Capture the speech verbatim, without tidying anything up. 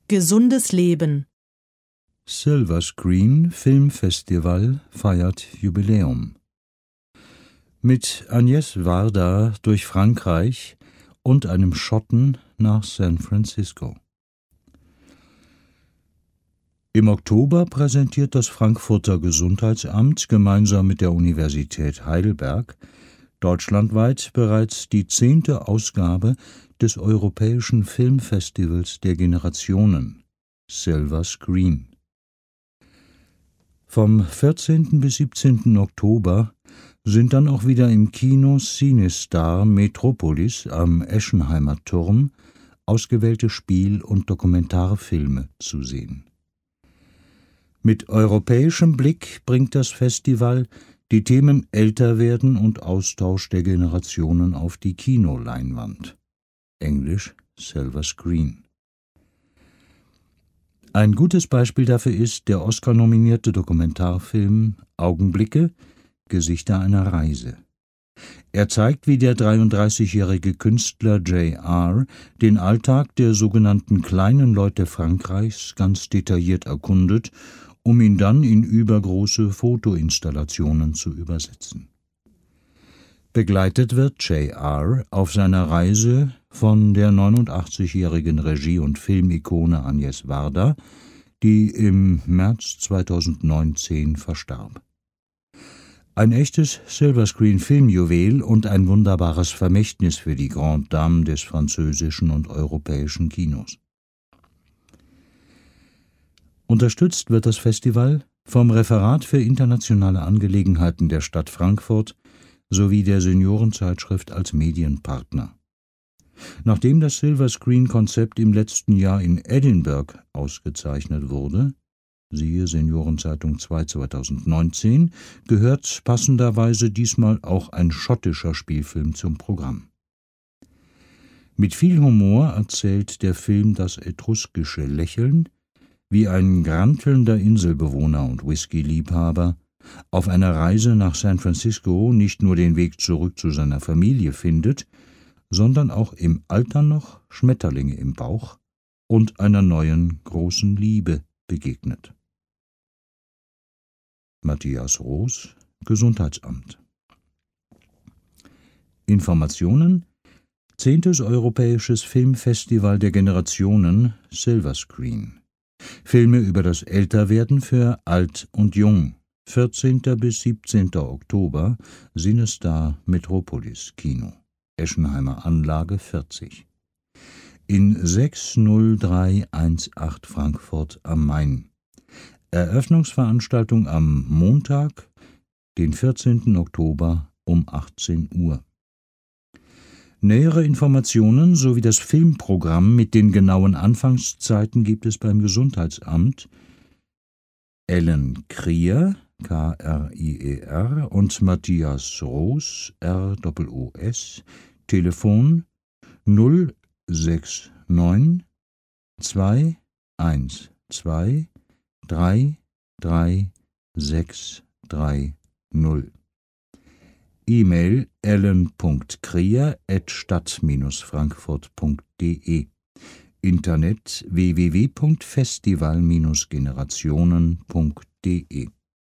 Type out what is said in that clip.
Gesundes Leben. Silver Screen Filmfestival feiert Jubiläum. Mit Agnès Varda durch Frankreich und einem Schotten nach San Francisco. Im Oktober präsentiert das Frankfurter Gesundheitsamt gemeinsam mit der Universität Heidelberg deutschlandweit bereits die zehnte Ausgabe des Europäischen Filmfestivals der Generationen, Silver Screen. Vom vierzehnten bis siebzehnten Oktober sind dann auch wieder im Kino CineStar Metropolis am Eschenheimer Turm ausgewählte Spiel- und Dokumentarfilme zu sehen. Mit europäischem Blick bringt das Festival die Themen Älterwerden und Austausch der Generationen auf die Kinoleinwand. Englisch Silver Screen. Ein gutes Beispiel dafür ist der Oscar-nominierte Dokumentarfilm Augenblicke – Gesichter einer Reise. Er zeigt, wie der dreiunddreißigjährige Künstler J R den Alltag der sogenannten kleinen Leute Frankreichs ganz detailliert erkundet, um ihn dann in übergroße Fotoinstallationen zu übersetzen. Begleitet wird J R auf seiner Reise von der neunundachtzigjährigen Regie- und Filmikone Agnès Varda, die im März zweitausendneunzehn verstarb. Ein echtes Silverscreen-Filmjuwel und ein wunderbares Vermächtnis für die Grande Dame des französischen und europäischen Kinos. Unterstützt wird das Festival vom Referat für internationale Angelegenheiten der Stadt Frankfurt sowie der Seniorenzeitschrift als Medienpartner. Nachdem das Silverscreen-Konzept im letzten Jahr in Edinburgh ausgezeichnet wurde, siehe Seniorenzeitung zwei zweitausendneunzehn, gehört passenderweise diesmal auch ein schottischer Spielfilm zum Programm. Mit viel Humor erzählt der Film das etruskische Lächeln, wie ein grantelnder Inselbewohner und Whisky-Liebhaber auf einer Reise nach San Francisco nicht nur den Weg zurück zu seiner Familie findet, sondern auch im Alter noch Schmetterlinge im Bauch und einer neuen großen Liebe begegnet. Matthias Roos, Gesundheitsamt. Informationen: zehntes Europäisches Filmfestival der Generationen, Silver Screen. Filme über das Älterwerden für Alt und Jung. vierzehnten bis siebzehnten Oktober, CineStar Metropolis Kino, Eschenheimer Anlage vierzig. In sechs null drei eins acht Frankfurt am Main. Eröffnungsveranstaltung am Montag, den vierzehnten Oktober um achtzehn Uhr. Nähere Informationen sowie das Filmprogramm mit den genauen Anfangszeiten gibt es beim Gesundheitsamt. Ellen Krier, K R I E R, und Matthias Roos, R O O S, Telefon null sechs neun zwei eins zwei drei drei sechs drei null. E-Mail ellen punkt krier at stadt Bindestrich frankfurt punkt de. Internet w w w punkt festival Bindestrich generationen punkt de